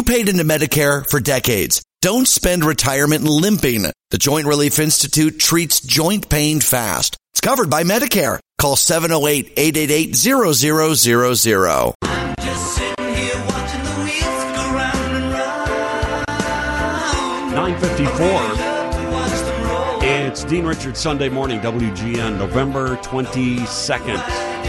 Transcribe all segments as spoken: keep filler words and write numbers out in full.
paid into Medicare for decades. Don't spend retirement limping. The Joint Relief Institute treats joint pain fast. It's covered by Medicare. Call seven oh eight, eight eight eight, zero zero zero zero. I'm just sitting here watching the wheels go round and round. nine fifty-four. It's Dean Richards Sunday Morning, W G N, November twenty-second.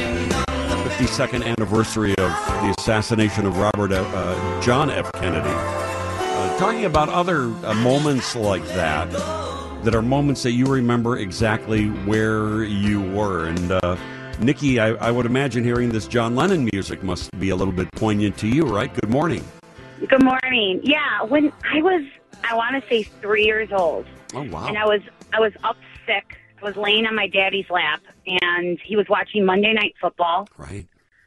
fifty-second anniversary of the assassination of Robert F, uh, John F. Kennedy. Uh, talking about other uh, moments like that, that are moments that you remember exactly where you were. And uh, Nikki, I, I would imagine hearing this John Lennon music must be a little bit poignant to you, right? Good morning. Good morning. Yeah, when I was, I want to say three years old. Oh, wow. And I was, I was up sick. I was laying on my daddy's lap, and he was watching Monday Night Football. Right.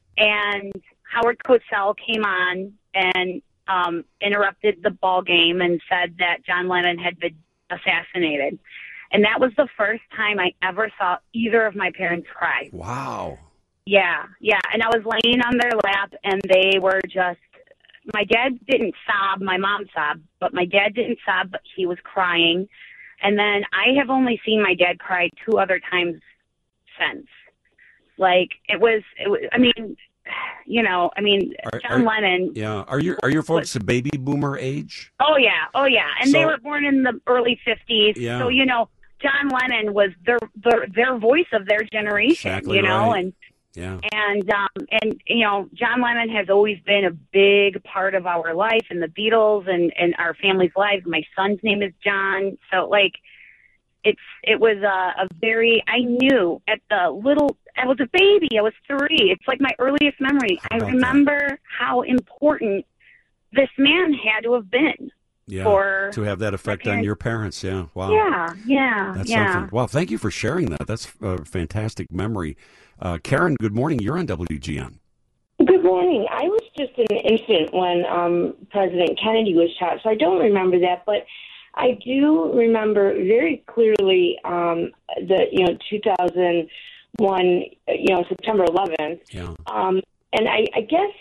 And Howard Cosell came on and um, interrupted the ball game and said that John Lennon had been assassinated. And that was the first time I ever saw either of my parents cry. Wow. Yeah, yeah. And I was laying on their lap, and they were just, my dad didn't sob, my mom sobbed, but my dad didn't sob, but he was crying. And then I have only seen my dad cry two other times since. Like, it was, it was I mean, you know, I mean, Are- John are- Lennon. Yeah. Are your, are your folks a baby boomer age? Oh, yeah, oh, yeah. And So- they were born in the early fifties. Yeah. So, you know, John Lennon was their, their, their voice of their generation, Exactly you know, right. and Yeah. And, um, and you know, John Lennon has always been a big part of our life and the Beatles and, and our family's lives. My son's name is John. So, like, it's it was a, a very, I knew at the little, I was a baby. I was three. It's like my earliest memory. I about remember how important this man had to have been. Yeah. For to have that effect on parents. your parents. Yeah. Wow. Yeah, yeah, That's yeah. something. Well, thank you for sharing that. That's a fantastic memory. Uh, Karen, good morning. You're on W G N. Good morning. I was just an infant when um, President Kennedy was shot, so I don't remember that, but I do remember very clearly um, the, you know, two thousand one, you know, September eleventh. Yeah. Um, and I, I guess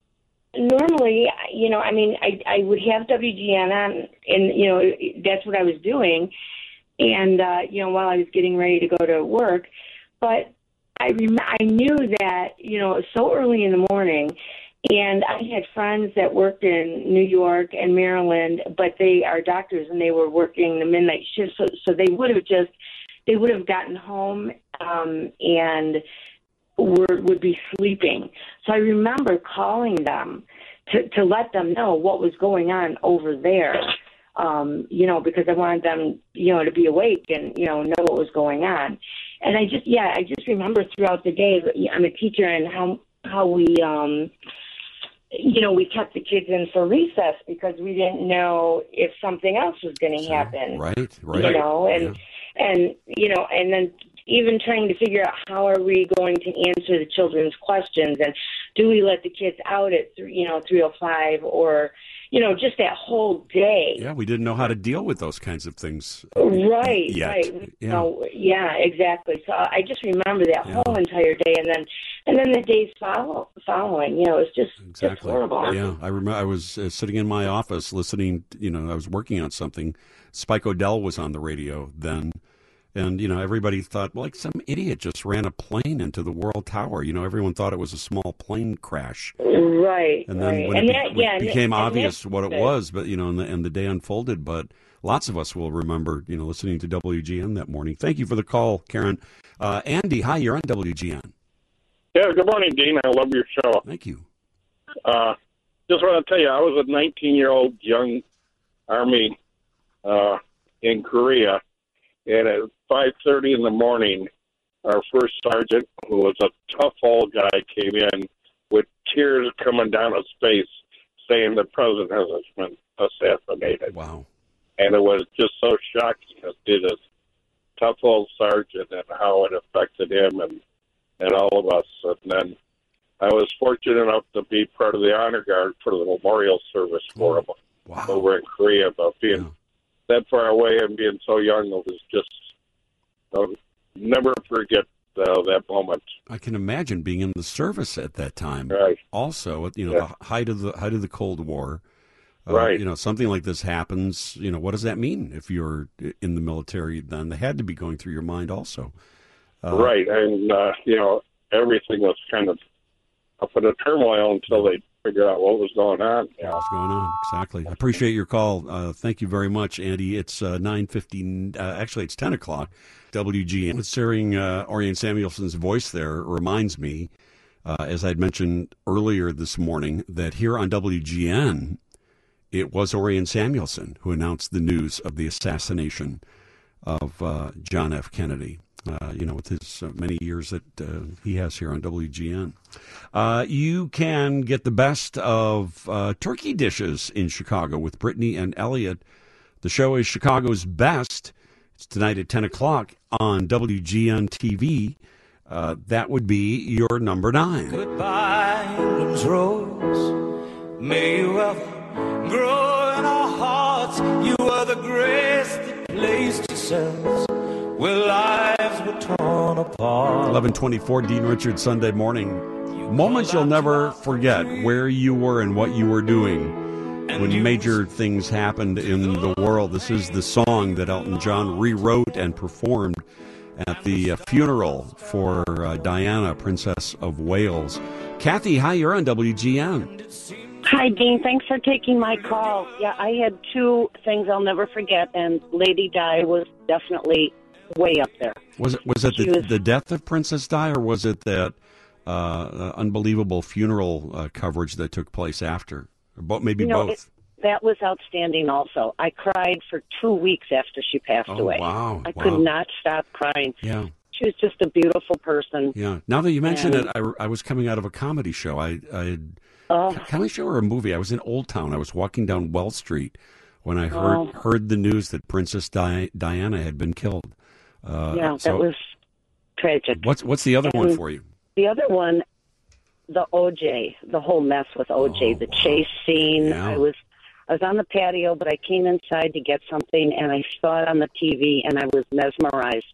normally, you know, I mean, I, I would have W G N on, and, you know, that's what I was doing, and, uh, you know, while I was getting ready to go to work, but I rem- I knew that, you know, it was so early in the morning, and I had friends that worked in New York and Maryland, but they are doctors, and they were working the midnight shift, so so they would have just, they would have gotten home um, and were, would be sleeping. So I remember calling them to, to let them know what was going on over there, um, you know, because I wanted them, you know, to be awake and, you know, know what was going on. And I just, yeah, I just remember throughout the day, I'm a teacher, and how how we, um, you know, we kept the kids in for recess because we didn't know if something else was going to happen. Right, right. You know, and, Yeah. and, you know, and then even trying to figure out how are we going to answer the children's questions, and do we let the kids out at, th- you know, three oh five, or, you know, just that whole day. Yeah, we didn't know how to deal with those kinds of things. Right, yet. right. Yeah. No, yeah, exactly. So I just remember that Yeah. whole entire day, and then and then the days follow, following. You know, it's just Exactly. just horrible. Yeah, I remember. I was uh, sitting in my office listening. You know, I was working on something. Spike O'Dell was on the radio then, and you know, everybody thought, well, like some idiot just ran a plane into the World Tower. You know, everyone thought it was a small plane crash. Right, And then right. when and it, that, be- yeah, it and became that- and obvious that's what it the- was, but you know, and the, and the day unfolded. But lots of us will remember, you know, listening to W G N that morning. Thank you for the call, Karen. Uh, Andy, hi, you're on W G N. Yeah, good morning, Dean. I love your show. Thank you. Uh, just want to tell you, I was a nineteen-year-old young Army uh, in Korea, and at five thirty in the morning, our first sergeant, who was a tough old guy, came in with tears coming down his face, saying the president has been assassinated. Wow. And it was just so shocking to see this tough old sergeant and how it affected him and, and all of us. And then I was fortunate enough to be part of the honor guard for the memorial service for him Wow. over in Korea. But being Yeah. that far away and being so young, it was just, I'll never forget uh, that moment. I can imagine being in the service at that time. Right. Also, at, you know, Yeah. the height of the height of the Cold War. Uh, Right. You know, something like this happens. You know, what does that mean if you're in the military? Then they had to be going through your mind also. Uh, right, and uh, you know, everything was kind of up in a turmoil until they figured out what was going on. You know. What's going on? Exactly. I appreciate your call. Uh, thank you very much, Andy. It's uh, nine fifty. Uh, actually, it's ten o'clock. W G N. Hearing uh, Orion Samuelson's voice there reminds me, uh, as I'd mentioned earlier this morning, that here on W G N, it was Orion Samuelson who announced the news of the assassination of uh, John F. Kennedy. Uh, you know, with his uh, many years that uh, he has here on W G N. Uh, you can get the best of uh, turkey dishes in Chicago with Brittany and Elliot. The show is Chicago's Best. It's tonight at ten o'clock on W G N T V. Uh, that would be your number nine. Goodbye, England's rose. May you ever grow in our hearts. You are the grace that placed yourselves where lives were torn apart. eleven twenty-four, Dean Richards, Sunday morning. Moments you'll never forget where you were and what you were doing when major things happened in the world. This is the song that Elton John rewrote and performed at the uh, funeral for uh, Diana, Princess of Wales. Kathy, hi, you're on W G N. Hi, Dean. Thanks for taking my call. Yeah, I had two things I'll never forget, and Lady Di was definitely way up there. Was it was it She the, was- the death of Princess Di, or was it that uh, uh, unbelievable funeral uh, coverage that took place after? Or bo- maybe You know, both. it, that was outstanding also. I cried for two weeks after she passed Oh, away. wow, I wow. could not stop crying. Yeah. She was just a beautiful person. Yeah. Now that you mention And- it, I, I was coming out of a comedy show. I, I had Oh, comedy show or a movie. I was in Old Town. I was walking down Well Street when I heard Oh. heard the news that Princess Di- Diana had been killed. Uh, yeah, so that was tragic. what's what's the other one And- for you? The other one, the O J, the whole mess with O J, Oh, the wow. chase scene. Yeah. I was I was on the patio, but I came inside to get something, and I saw it on the T V, and I was mesmerized.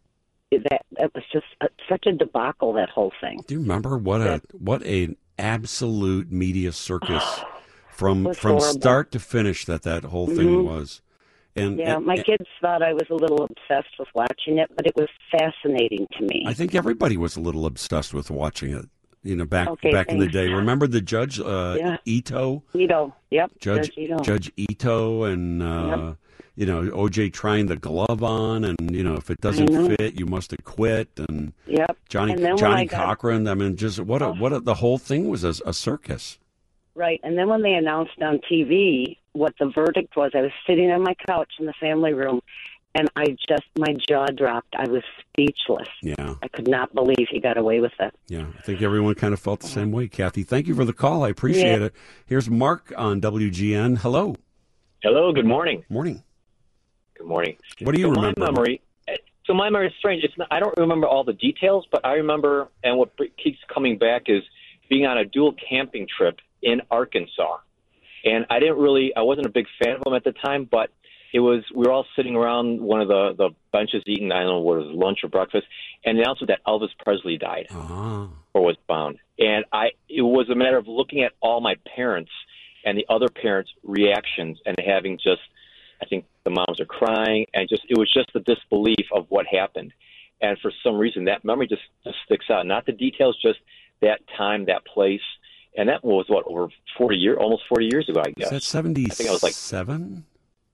That that was just a, such a debacle, that whole thing. Do you remember what a what an absolute media circus from was from horrible. start to finish that that whole thing Mhm. was? And, Yeah, and- my and kids thought I was a little obsessed with watching it, but it was fascinating to me. I think everybody was a little obsessed with watching it. You know, back Okay, back in the thanks. day. Remember the judge uh, Yeah. Ito? Ito, yep, Judge Judge Ito. Judge Ito and uh, you know O J trying the glove on, and you know if it doesn't I know. fit, you must acquit. And Yep. Johnny And then when Johnny I got- Cochran. I mean, just what a Oh. what a, the whole thing was a, a circus. Right, and then when they announced on T V what the verdict was, I was sitting on my couch in the family room, and I just, my jaw dropped. I was speechless. Yeah, I could not believe he got away with it. yeah. I think everyone kind of felt the same way. Kathy, thank you for the call. I appreciate Yeah. it. Here's Mark on W G N. Hello, Hello, good morning. morning. Good morning. What do you so remember? My memory, so my memory is strange. It's not, I don't remember all the details, but I remember, and what keeps coming back is being on a dual camping trip in Arkansas. And I didn't really, I wasn't a big fan of them at the time, but it was, we were all sitting around one of the, the benches eating, I don't know what it was, lunch or breakfast, and the announcement that Elvis Presley died Ah, or was found. And I, it was a matter of looking at all my parents and the other parents' reactions and having just, I think the moms are crying, and just, it was just the disbelief of what happened. And for some reason, that memory just, just sticks out. Not the details, just that time, that place. And that was, what, over forty years, almost forty years ago, I is guess. that seventy? I think I was like- seven.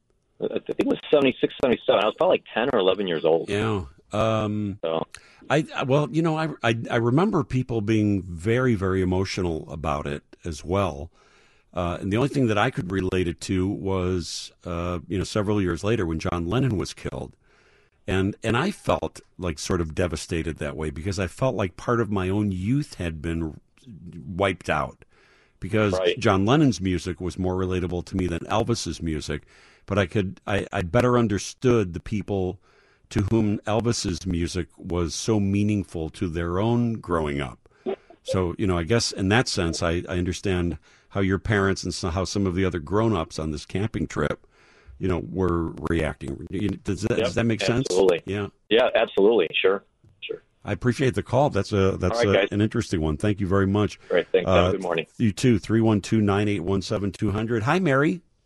I think it was seventy-six, seventy-seven. I was probably like ten or eleven years old. Yeah. Um, So, I well, you know, I, I I remember people being very very emotional about it as well. Uh, and the only thing that I could relate it to was, uh, you know, several years later when John Lennon was killed, and and I felt like sort of devastated that way because I felt like part of my own youth had been wiped out because Right. John Lennon's music was more relatable to me than Elvis's music, but I could I, I better understood the people to whom Elvis's music was so meaningful to their own growing up. So, you know, I guess in that sense, I, I understand how your parents and so, how some of the other grown-ups on this camping trip, you know, were reacting. You- Does that, Yep, does that make absolutely. sense? Yeah. yeah, absolutely. Sure. Sure. I appreciate the call. That's a that's All right, a, guys. an interesting one. Thank you very much. Great. Thanks. Have Uh, a good morning. You too. three one two, nine eight one, seven two zero zero. Hi, Mary.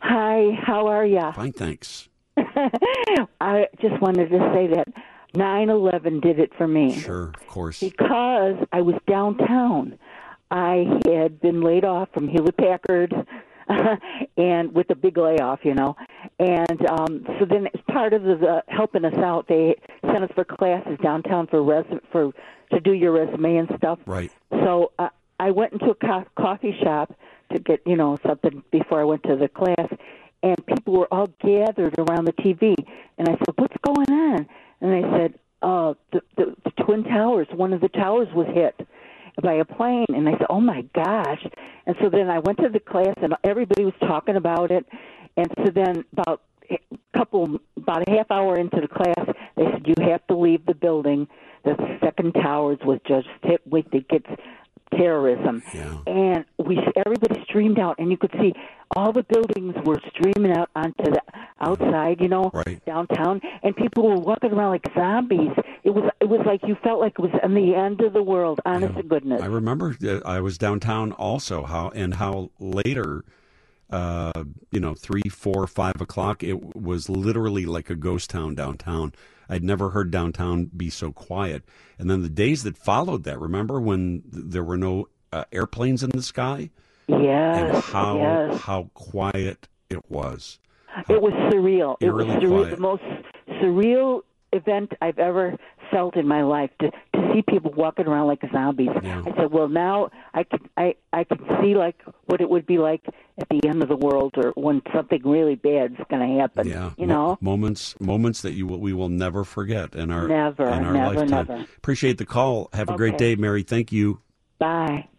Hi, how are ya? Fine, thanks. I just wanted to say that nine eleven did it for me. Sure, of course. Because I was downtown. I had been laid off from Hewlett-Packard, and with a big layoff, you know. And um, so then, as part of the, the helping us out, they sent us for classes downtown for res for to do your resume and stuff. Right. So uh, I went into a co- coffee shop to get, you know, something before I went to the class, and people were all gathered around the T V. And I said, "What's going on?" And they said, "Oh, the, the, the Twin Towers. One of the towers was hit by a plane." And I said, "Oh my gosh!" And so then I went to the class, and everybody was talking about it. And so then about a couple, about a half hour into the class, they said, "You have to leave the building. The second towers was just hit with the kids." Terrorism. Yeah. And we everybody streamed out, and you could see all the buildings were streaming out onto the outside, you know, right. downtown, and people were walking around like zombies. It was it was like you felt like it was in the end of the world, honest yeah. to goodness. I remember uh, I was downtown also, how and how later, uh, you know, three, four, five o'clock, it was literally like a ghost town downtown. I'd never heard downtown be so quiet. And then the days that followed that, remember when there were no uh, airplanes in the sky? Yes. And how yes. how quiet it was. How it was surreal. It was surreal. Quiet. The most surreal event I've ever felt in my life, to to see people walking around like zombies. Yeah. I said, well, now I can I I can see like what it would be like at the end of the world, or when something really bad is going to happen. Yeah, you know, Mo- moments moments that you will, we will never forget in our never, in our never, lifetime. never. Appreciate the call. Have a Okay. great day, Mary. Thank you. Bye.